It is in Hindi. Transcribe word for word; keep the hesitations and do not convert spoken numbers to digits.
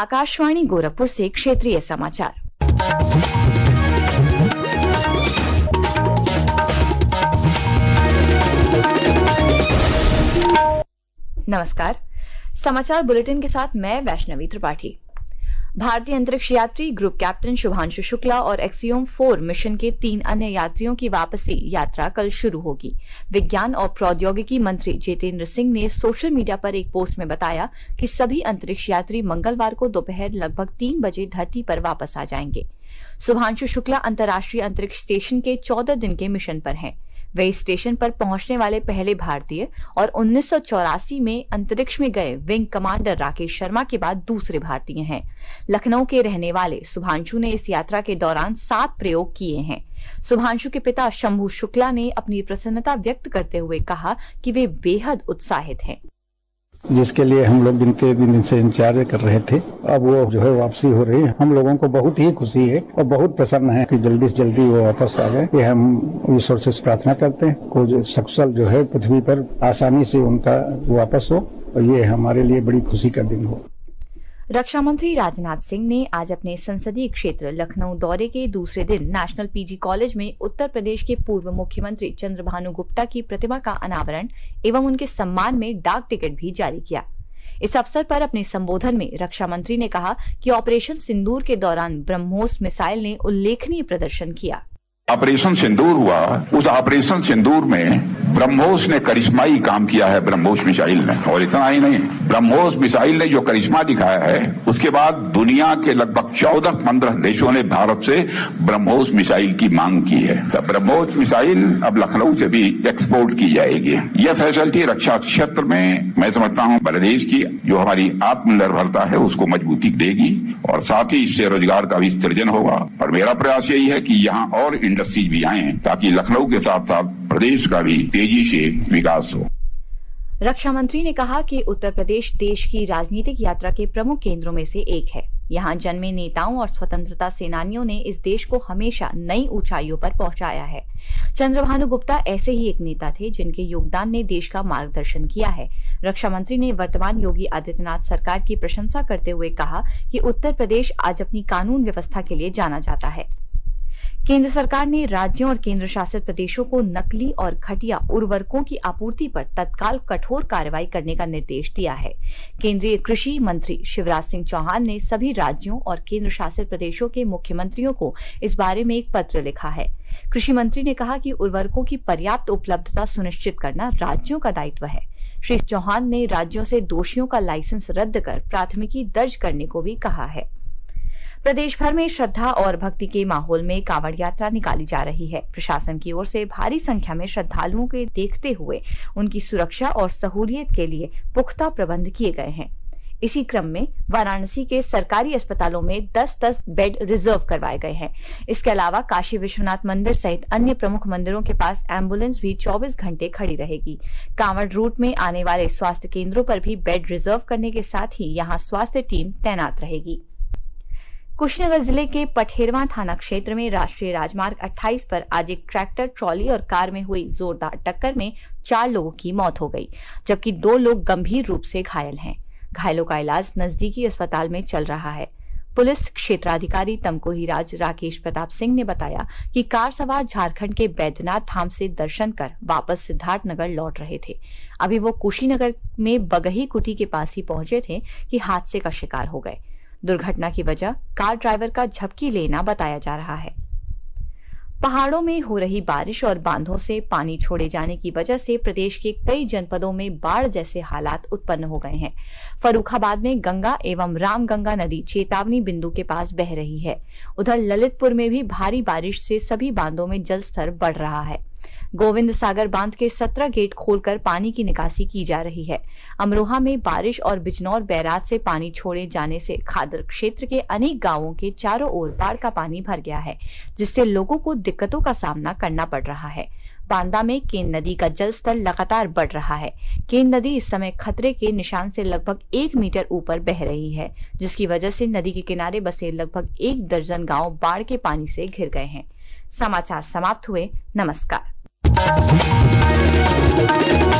आकाशवाणी गोरखपुर से क्षेत्रीय समाचार। नमस्कार, समाचार बुलेटिन के साथ मैं वैष्णवी त्रिपाठी। भारतीय अंतरिक्ष यात्री ग्रुप कैप्टन शुभांशु शुक्ला और एक्सियोम फोर मिशन के तीन अन्य यात्रियों की वापसी यात्रा कल शुरू होगी। विज्ञान और प्रौद्योगिकी मंत्री जितेंद्र सिंह ने सोशल मीडिया पर एक पोस्ट में बताया कि सभी अंतरिक्ष यात्री मंगलवार को दोपहर लगभग तीन बजे धरती पर वापस आ जाएंगे। शुभांशु शुक्ला अंतर्राष्ट्रीय अंतरिक्ष स्टेशन के चौदह दिन के मिशन पर हैं। वे इस स्टेशन पर पहुंचने वाले पहले भारतीय और उन्नीस सौ चौरासी में अंतरिक्ष में गए विंग कमांडर राकेश शर्मा के बाद दूसरे भारतीय हैं। लखनऊ के रहने वाले शुभांशु ने इस यात्रा के दौरान सात प्रयोग किए हैं। शुभांशु के पिता शंभू शुक्ला ने अपनी प्रसन्नता व्यक्त करते हुए कहा कि वे बेहद उत्साहित हैं, जिसके लिए हम लोग दिन के दिन से इंतजार कर रहे थे। अब वो जो है वापसी हो रही है। हम लोगों को बहुत ही खुशी है और बहुत प्रसन्न है कि जल्दी से जल्दी वो वापस आ गए। ये हम ईश्वर से प्रार्थना करते हैं को सकुशल जो है पृथ्वी पर आसानी से उनका वापस हो और ये हमारे लिए बड़ी खुशी का दिन हो। रक्षा मंत्री राजनाथ सिंह ने आज अपने संसदीय क्षेत्र लखनऊ दौरे के दूसरे दिन नेशनल पीजी कॉलेज में उत्तर प्रदेश के पूर्व मुख्यमंत्री चंद्रभानु गुप्ता की प्रतिमा का अनावरण एवं उनके सम्मान में डाक टिकट भी जारी किया। इस अवसर पर अपने संबोधन में रक्षा मंत्री ने कहा कि ऑपरेशन सिंदूर के दौरान ब्रह्मोस मिसाइल ने उल्लेखनीय प्रदर्शन किया। ऑपरेशन सिंदूर हुआ, उस ऑपरेशन सिंदूर में ब्रह्मोस ने करिश्माई काम किया है। ब्रह्मोस मिसाइल ने, और इतना ही नहीं, ब्रह्मोस मिसाइल ने जो करिश्मा दिखाया है उसके बाद दुनिया के लगभग चौदह पंद्रह देशों ने भारत से ब्रह्मोस मिसाइल की मांग की है। तो ब्रह्मोस मिसाइल अब लखनऊ से भी एक्सपोर्ट की जाएगी। यह फैसिलिटी रक्षा क्षेत्र में मैं समझता हूँ प्रदेश की जो हमारी आत्मनिर्भरता है उसको मजबूती देगी और साथ ही इससे रोजगार का भी सृजन होगा। और मेरा प्रयास यही है कि यहाँ और इंडस्ट्रीज भी आए ताकि लखनऊ के साथ साथ प्रदेश का भी तेजी से विकास हो। रक्षा मंत्री ने कहा कि उत्तर प्रदेश देश की राजनीतिक यात्रा के प्रमुख केंद्रों में से एक है। यहाँ जन्मे नेताओं और स्वतंत्रता सेनानियों ने इस देश को हमेशा नई ऊंचाइयों पर पहुंचाया है। चंद्रभानु गुप्ता ऐसे ही एक नेता थे जिनके योगदान ने देश का मार्गदर्शन किया है। रक्षा मंत्री ने वर्तमान योगी आदित्यनाथ सरकार की प्रशंसा करते हुए कहा कि उत्तर प्रदेश आज अपनी कानून व्यवस्था के लिए जाना जाता है। केंद्र सरकार ने राज्यों और केंद्र शासित प्रदेशों को नकली और घटिया उर्वरकों की आपूर्ति पर तत्काल कठोर कार्रवाई करने का निर्देश दिया है। केंद्रीय कृषि मंत्री शिवराज सिंह चौहान ने सभी राज्यों और केंद्र शासित प्रदेशों के मुख्यमंत्रियों को इस बारे में एक पत्र लिखा है। कृषि मंत्री ने कहा कि उर्वरकों की पर्याप्त उपलब्धता सुनिश्चित करना राज्यों का दायित्व है। श्री चौहान ने राज्यों से दोषियों का लाइसेंस रद्द कर प्राथमिकी दर्ज करने को भी कहा है। प्रदेश भर में श्रद्धा और भक्ति के माहौल में कांवड़ यात्रा निकाली जा रही है। प्रशासन की ओर से भारी संख्या में श्रद्धालुओं के देखते हुए उनकी सुरक्षा और सहूलियत के लिए पुख्ता प्रबंध किए गए हैं। इसी क्रम में वाराणसी के सरकारी अस्पतालों में दस दस बेड रिजर्व करवाए गए हैं। इसके अलावा काशी विश्वनाथ मंदिर सहित अन्य प्रमुख मंदिरों के पास एम्बुलेंस भी चौबीस घंटे खड़ी रहेगी। कांवड़ रूट में आने वाले स्वास्थ्य केंद्रों पर भी बेड रिजर्व करने के साथ ही यहाँ स्वास्थ्य टीम तैनात रहेगी। कुशीनगर जिले के पठेरवा थाना क्षेत्र में राष्ट्रीय राजमार्ग अट्ठाईस पर आज एक ट्रैक्टर, ट्रॉली और कार में हुई जोरदार टक्कर में चार लोगों की मौत हो गई, जबकि दो लोग गंभीर रूप से घायल हैं। घायलों का इलाज नजदीकी अस्पताल में चल रहा है। पुलिस क्षेत्राधिकारी तमकोहीराज राकेश प्रताप सिंह ने बताया कि कार सवार झारखंड के बैद्यनाथ धाम से दर्शन कर वापस सिद्धार्थनगर लौट रहे थे। अभी वो कुशीनगर में बगही कुटी के पास ही पहुंचे थे कि हादसे का शिकार हो गए। दुर्घटना की वजह कार ड्राइवर का झपकी लेना बताया जा रहा है। पहाड़ों में हो रही बारिश और बांधों से पानी छोड़े जाने की वजह से प्रदेश के कई जनपदों में बाढ़ जैसे हालात उत्पन्न हो गए हैं। फर्रुखाबाद में गंगा एवं रामगंगा नदी चेतावनी बिंदु के पास बह रही है। उधर ललितपुर में भी भारी बारिश से सभी बांधों में जलस्तर बढ़ रहा है। गोविंद सागर बांध के सत्रह गेट खोलकर पानी की निकासी की जा रही है। अमरोहा में बारिश और बिजनौर बैराज से पानी छोड़े जाने से खादर क्षेत्र के अनेक गांवों के चारों ओर बाढ़ का पानी भर गया है, जिससे लोगों को दिक्कतों का सामना करना पड़ रहा है। बांदा में केन नदी का जलस्तर लगातार बढ़ रहा है। केन नदी इस समय खतरे के निशान से लगभग एक मीटर ऊपर बह रही है, जिसकी वजह से नदी के किनारे बसे लगभग एक दर्जन गांव बाढ़ के पानी से घिर गए हैं। समाचार समाप्त हुए। नमस्कार।